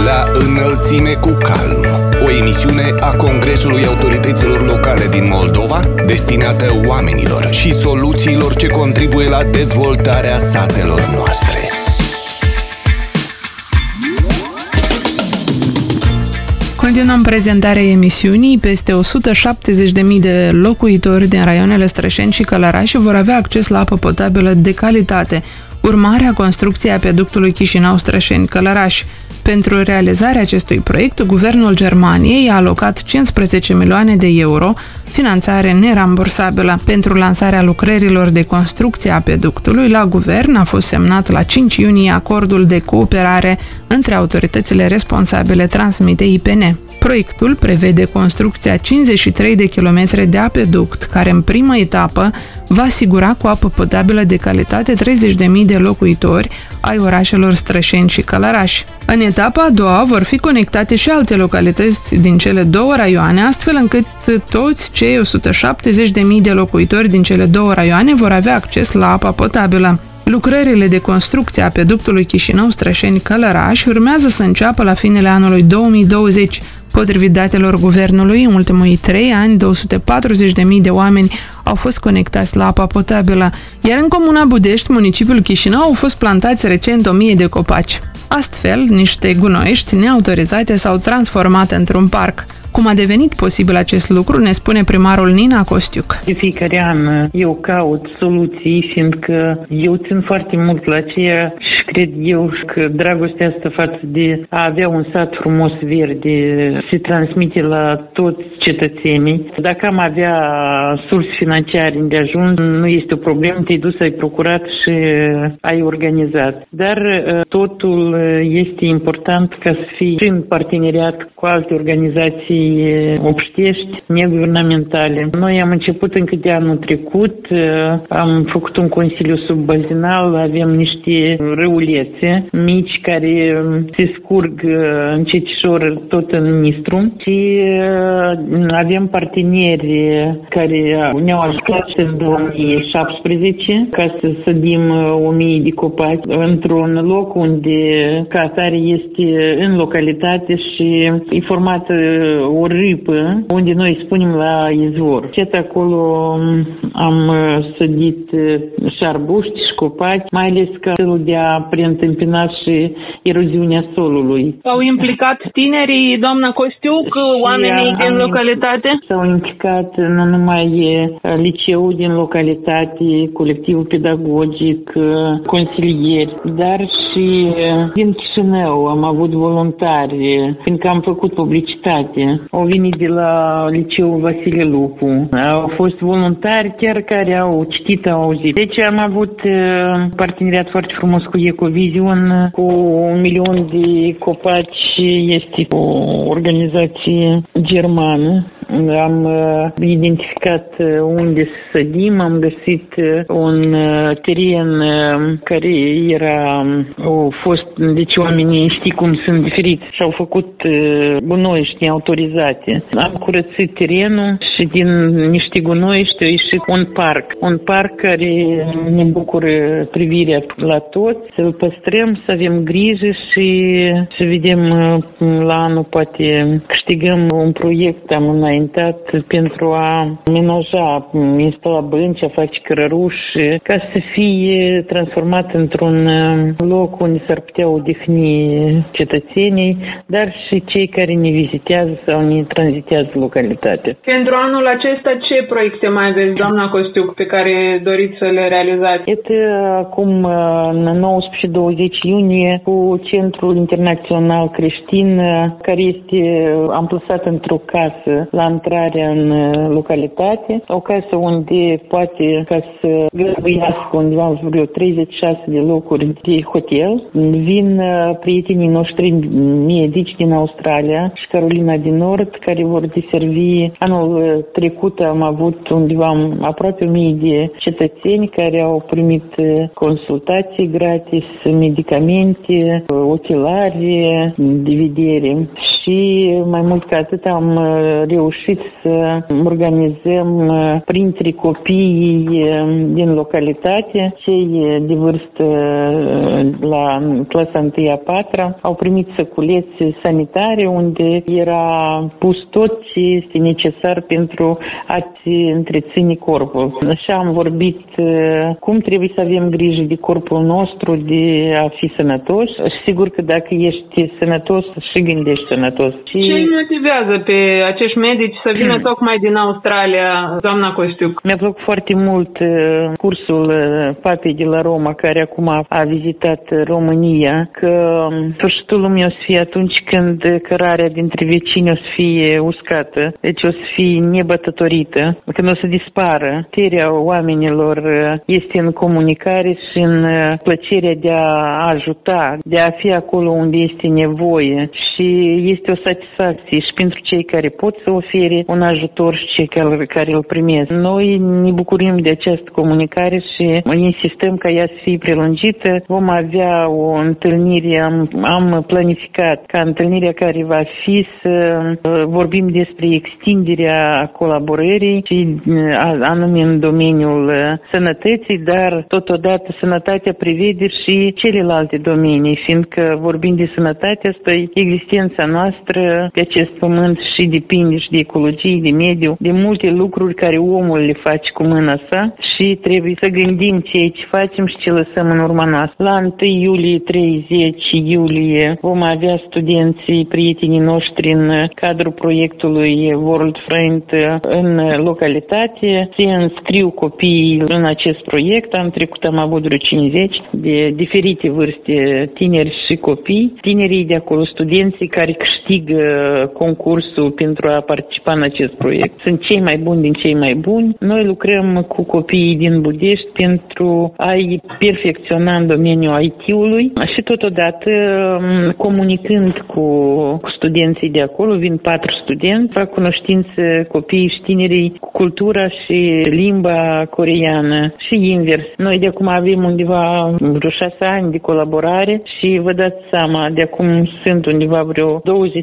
La înălțime cu calm. O emisiune a Congresului Autorităților Locale din Moldova, destinată oamenilor și soluțiilor ce contribuie la dezvoltarea satelor noastre. Continuăm prezentarea emisiunii. Peste 170.000 de locuitori din raioanele Strășeni și Călăraș vor avea acces la apă potabilă de calitate, urmarea construcției apeductului Chișinău-Strășeni-Călăraș. Pentru realizarea acestui proiect, Guvernul Germaniei a alocat 15 milioane de euro, finanțare nerambursabilă. Pentru lansarea lucrărilor de construcție a apeductului, la Guvern a fost semnat la 5 iunie acordul de cooperare între autoritățile responsabile, transmite IPN. Proiectul prevede construcția 53 de kilometri de apeduct, care în prima etapă va asigura cu apă potabilă de calitate 30.000 de locuitori ai orașelor Strășeni și Călăraș. În etapa a doua vor fi conectate și alte localități din cele două raioane, astfel încât toți cei 170.000 de locuitori din cele două raioane vor avea acces la apa potabilă. Lucrările de construcție a apeductului Chișinău-Strășeni-Călăraș urmează să înceapă la finele anului 2020. Potrivit datelor guvernului, în ultimii 3 ani, 240.000 de oameni au fost conectați la apa potabilă, iar în comuna Budești, municipiul Chișinău, au fost plantați recent 1000 de copaci. Astfel, niște gunoiești neautorizate s-au transformat într-un parc. Cum a devenit posibil acest lucru, ne spune primarul Nina Costiuc. De fiecare an eu caut soluții, fiindcă eu țin foarte mult la aceea și cred eu că dragostea asta față de a avea un sat frumos verde se transmite la toți cetățenii. Dacă am avea surse financiare îndeajuns, nu este o problemă, te-ai dus, ai procurat și ai organizat. Dar totul este important ca să fie în parteneriat cu alte organizații obștești, neguvernamentale. Noi am început încă de anul trecut, am făcut un consiliu subbazinal, avem niște râulețe mici care se scurg încetișor tot în Nistru și avem parteneri care ne-au ajutat în 2017 ca să sădim 1000 de copaci într-un loc unde ca atare este în localitate și e formată o râpă unde noi spunem la izvor. Și acolo am sădit și arbuști și copaci, mai ales ca felul de a preîntâmpina și eroziunea solului. S-au implicat tinerii, doamna Costiuc, oamenii din localitate? S-au implicat nu numai liceul din localitate, colectivul pedagogic, consilieri, dar și din Chișinău am avut voluntari, fiindcă am făcut publicitate. Au venit de la liceul Vasile Lupu. Au fost voluntari chiar care au citit, au auzit. Deci am avut parteneriat foarte frumos cu Ecovision, cu 1 milion de copaci, este o organizație germană. Am identificat unde să sădim, am găsit un teren care era fost, deci oamenii știi cum sunt diferiți și au făcut gunoiești neautorizate. Am curățit terenul și din niște gunoiești a ieșit un parc care ne bucură privirea la toți, să-l păstrăm, să avem grijă și să vedem la anul poate câștigăm un proiect, am înaintat pentru a menaja, instala bănci, a face cărăruși, ca să fie transformat într-un loc unde s-ar putea odihni cetățenii, dar și cei care ne vizitează sau ne tranzitează localitatea. Pentru anul acesta, ce proiecte mai aveți, doamna Costiuc, pe care doriți să le realizați? Iată, acum, în 19-20 iunie, cu Centrul Internațional Creștin, care este amplasat într-o casă la intrarea în localitate, o casă unde poate ca să găzduiască undeva vreo 36 de locuri de hotel. Vin prietenii noștri medici din Australia și Carolina din Nord, care vor deservi. Anul trecut am avut undeva aproape 1000 de cetățeni care au primit consultații gratis, medicamente, ochelari de vedere și mai mult ca atât am reușit să organizăm printre copiii din localitate, cei de vârstă la clasa 1-a, 4-a, au primit săculețe sanitare unde era pus tot ce este necesar pentru a-ți întreține corpul. Așa am vorbit cum trebuie să avem grijă de corpul nostru, de a fi sănătoși. Sigur că dacă ești sănătos, și gândești sănătos. Ce îi motivează pe acești medici să vină tocmai din Australia, doamna Costiuc? Mi-a plăcut foarte mult cursul Papei de la Roma, care acum a vizitat România, că sfârșitul lumii o să fie atunci când cărarea dintre vecini o să fie uscată, deci o să fie nebătătorită, când o să dispară. Puterea oamenilor este în comunicare și în plăcerea de a ajuta, de a fi acolo unde este nevoie și este o satisfacție și pentru cei care pot să ofere un ajutor și cei care îl primesc. Noi ne bucurăm de această comunicare și insistăm ca ea să fie prelungită. Vom avea o întâlnire, am planificat ca întâlnirea care va fi să vorbim despre extinderea colaborării și anume în domeniul sănătății, dar totodată sănătatea prevede și celelalte domenii, fiindcă vorbim de sănătate, asta e existența noastră pe acest pământ și depinde și de ecologie, de mediu, de multe lucruri care omul le face cu mâna sa și trebuie să gândim ce facem și ce lăsăm în urma noastră. La 1 iulie, 30 iulie vom avea studenții, prietenii noștri în cadrul proiectului World Friend în localitate. Se înscriu copiii în acest proiect. Am trecut, am avut vreo 50 de diferite vârste, tineri și copii. Tinerii de acolo, studenții care câștigă concursul pentru a participa în acest proiect. Sunt cei mai buni din cei mai buni. Noi lucrăm cu copiii din Budești pentru a-i perfecționa în domeniul IT-ului și totodată comunicând cu studenții de acolo, vin 4 studenți, fac cunoștință copiii și tinerii cu cultura și limba coreeană și invers. Noi de acum avem undeva vreo 6 ani de colaborare și vă dați seama, de acum sunt undeva vreo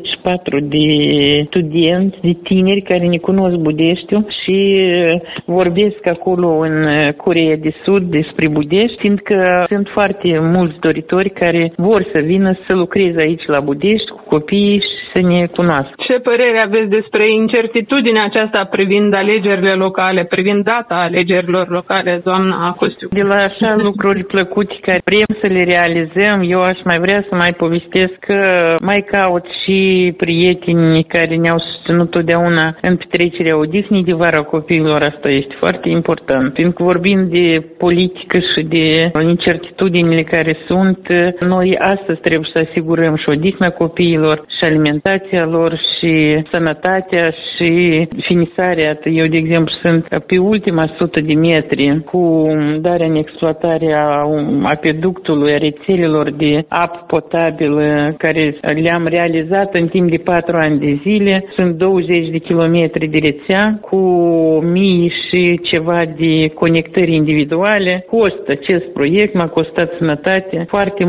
24 de studenți, de tineri care ne cunosc Budeștiul și vorbesc acolo în Coreea de Sud despre Budești, fiindcă sunt foarte mulți doritori care vor să vină să lucreze aici la Budești cu copiii și să ne cunoască. Ce părere aveți despre incertitudinea aceasta privind alegerile locale, privind data alegerilor locale, doamna Costiuc? De la așa lucruri plăcute care vrem să le realizăm, eu aș mai vrea să mai povestesc că mai caut și prieteni care ne-au susținut totdeauna în petrecerea odihnii de vara copiilor. Asta este foarte important. Fiindcă vorbim de politică și de incertitudinile care sunt, noi astăzi trebuie să asigurăm și odihna copiilor și alimentația lor și sănătatea și finisarea. Eu, de exemplu, sunt pe ultima 100 de metri cu darea în exploatare a apeductului, a rețelelor de apă potabilă care le-am realizat în timp de 4 ani de zile. Sunt 20 de kilometri de rețea cu mii și ceva de conectări individuale. Costă acest proiect, m-a costat sănătate,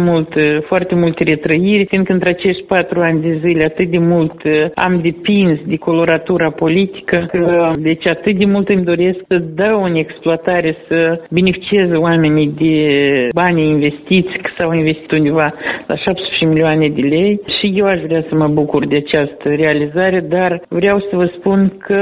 foarte multe retrăiri, fiindcă între acești 4 ani de zile atât de mult am depins de coloratura politică, deci atât de mult îmi doresc să dau în exploatare, să beneficieze oamenii de banii investiți, că s-au investit undeva la 17 milioane de lei și eu aș vrea să mă bucur de această realizare, dar vreau să vă spun că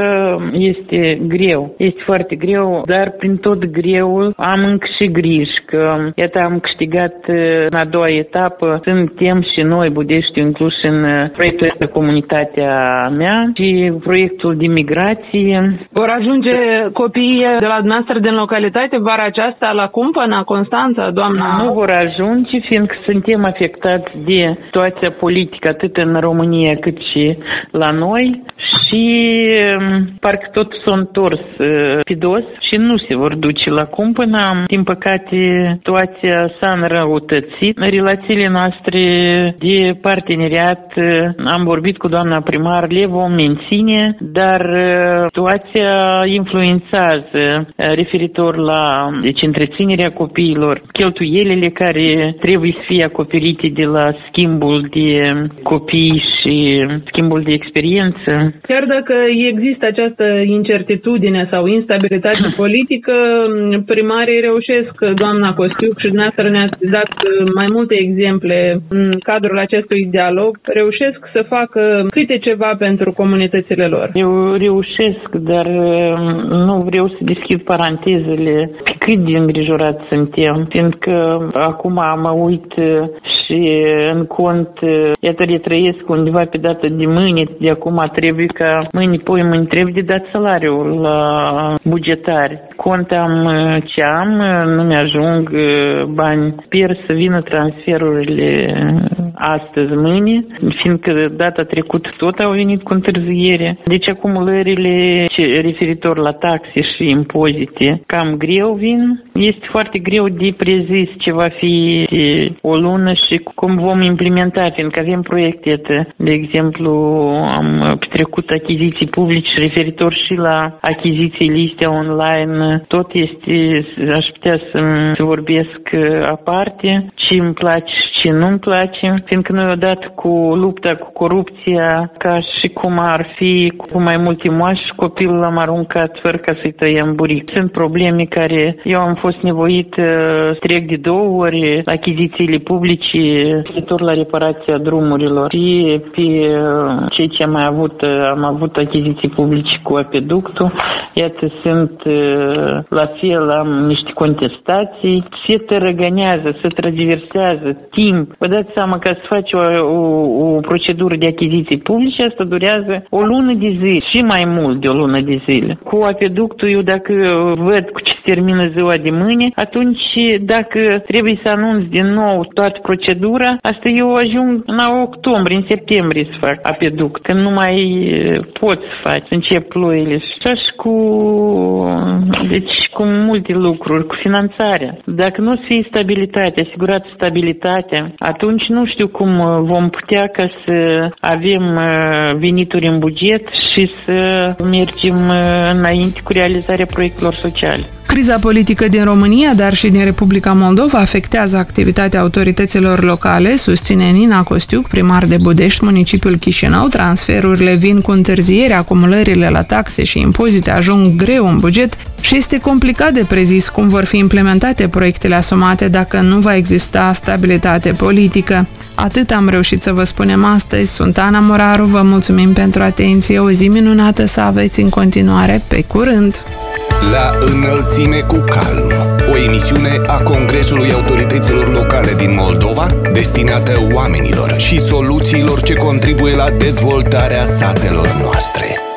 este greu, este foarte greu, dar prin tot greul am încă și griji, că iată am câștigat în a doua etapă, suntem și noi Budești inclus în proiectul ăsta Comunitatea mea și proiectul de migrație. Vor ajunge copiii de la dumneavoastră din localitate vara aceasta la Cumpăna, Constanța, doamna? Nu vor ajunge, fiindcă suntem afectați de situația politică atât în România cât și la noi și parcă tot s-a întors pe dos și nu se vor duce la cumpănă. Din păcate, situația s-a înrăutățit. Relațiile noastre de parteneriat, am vorbit cu doamna primar, le vom menține, dar situația influențează referitor la întreținerea copiilor, cheltuielile care trebuie să fie acoperite de la schimbul de copii și schimbul de experiență. Chiar dacă există această incertitudine sau instabilitate politică, primarii reușesc, doamna Costiuc, și dumneavoastră ne-ați dat mai multe exemple în cadrul acestui dialog, reușesc să facă câte ceva pentru comunitățile lor. Eu reușesc, dar nu vreau să deschid parantezele cât de îngrijorați suntem, fiindcă acum mă uit și în cont, iată, retrăiesc undeva pe data de mâine, de acum trebuie ca mâine trebuie de dat salariul la bugetari. Cont am ce am, nu mi-ajung bani. Sper să vină transferurile astăzi, mâine, fiindcă data trecută tot au venit cu întârziere. Deci acumulările referitor la taxe și impozite cam greu vin. Este foarte greu de prezis ce va fi o lună și cum vom implementa, fiindcă avem proiecte. De exemplu, am petrecut achiziții publice referitor și la achiziții liste online. Tot este, aș putea să vorbesc aparte, ce îmi place și ce nu-mi place, fiindcă noi odată cu lupta cu corupția, ca și cum ar fi cu mai multe moași, copilul l-am aruncat fără ca să-i tăiem buric. Sunt probleme care eu am fost nevoit să trec de 2 ori achizițiile publice referitor la reparația drumurilor. Și pe cei ce am avut achiziții publice cu apeductul, iată, sunt la fel, am niște contestații, se tărăgănează, se traversează timp. Vă dați seama că să faci o procedură de achiziții publice, asta durează o lună de zile și mai mult de o lună de zile. Cu apeductul, eu dacă văd cu ce termină ziua de mâine, atunci dacă trebuie să anunț din nou toată procedura, asta eu ajung în octombrie, în septembrie să fac apeduct, când nu mai pot să faci, încep ploile. Și cu multe lucruri, cu finanțarea. Dacă nu o să fie stabilitate, asigurată stabilitatea, atunci nu știu cum vom putea ca să avem venituri în buget și să mergem înainte cu realizarea proiectelor sociale. Criza politică din România, dar și din Republica Moldova afectează activitatea autorităților locale, susține Nina Costiuc, primar de Budești, municipiul Chișinău. Transferurile vin cu întârziere, acumulările la taxe și impozite ajung greu în buget și este complicat de prezis cum vor fi implementate proiectele asumate dacă nu va exista stabilitate politică. Atât am reușit să vă spunem astăzi. Sunt Ana Moraru, vă mulțumim pentru atenție, o zi minunată să aveți în continuare, pe curând! La înălțime cu calm, o emisiune a Congresului Autorităților Locale din Moldova, destinată oamenilor și soluțiilor ce contribuie la dezvoltarea satelor noastre.